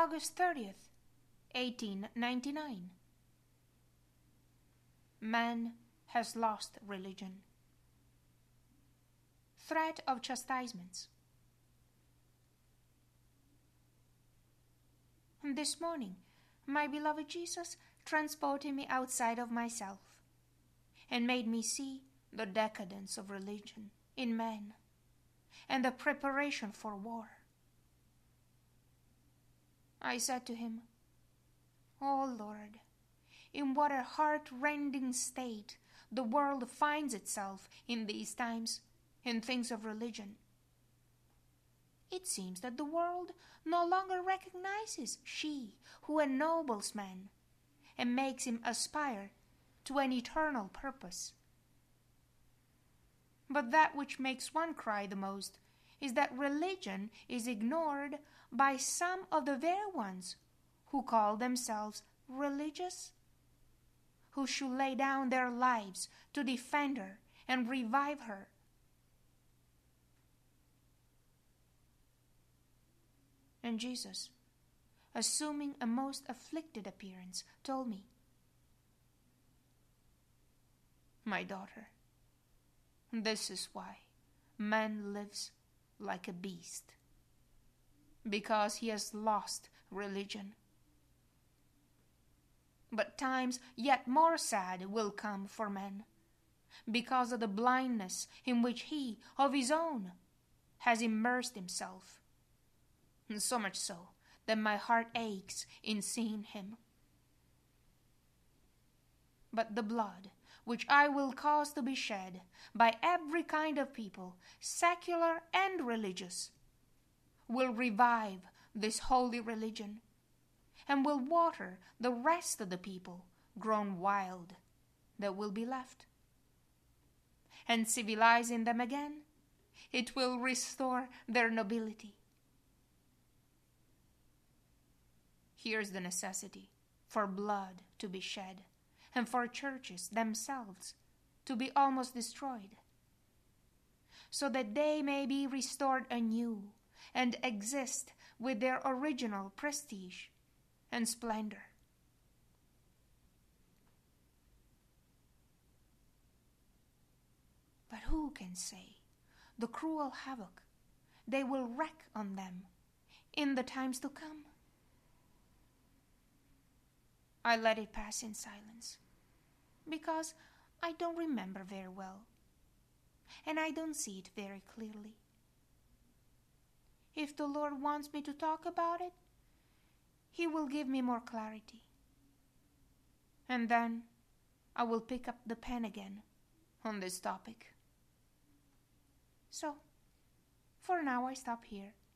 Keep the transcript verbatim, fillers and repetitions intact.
August thirtieth, eighteen ninety-nine. Man has lost religion. Threat of chastisements. This morning, my beloved Jesus transported me outside of myself and made me see the decadence of religion in man and the preparation for war. I said to him, "O Lord, in what a heart-rending state the world finds itself in these times in things of religion. It seems that the world no longer recognizes she who ennobles man and makes him aspire to an eternal purpose. But that which makes one cry the most is that religion is ignored by some of the very ones who call themselves religious, who should lay down their lives to defend her and revive her. And Jesus, assuming a most afflicted appearance, told me, "My daughter, this is why man lives like a beast, because he has lost religion. But times yet more sad will come for man, because of the blindness in which he, of his own, has immersed himself. So much so that my heart aches in seeing him. But the blood which I will cause to be shed by every kind of people, secular and religious, will revive this holy religion, and will water the rest of the people grown wild that will be left. And civilizing them again, it will restore their nobility." Here's the necessity for blood to be shed, and for churches themselves to be almost destroyed, so that they may be restored anew and exist with their original prestige and splendor. But who can say the cruel havoc they will wreak on them in the times to come? I let it pass in silence, because I don't remember very well, and I don't see it very clearly. If the Lord wants me to talk about it, He will give me more clarity, and then I will pick up the pen again on this topic. So, for now I stop here.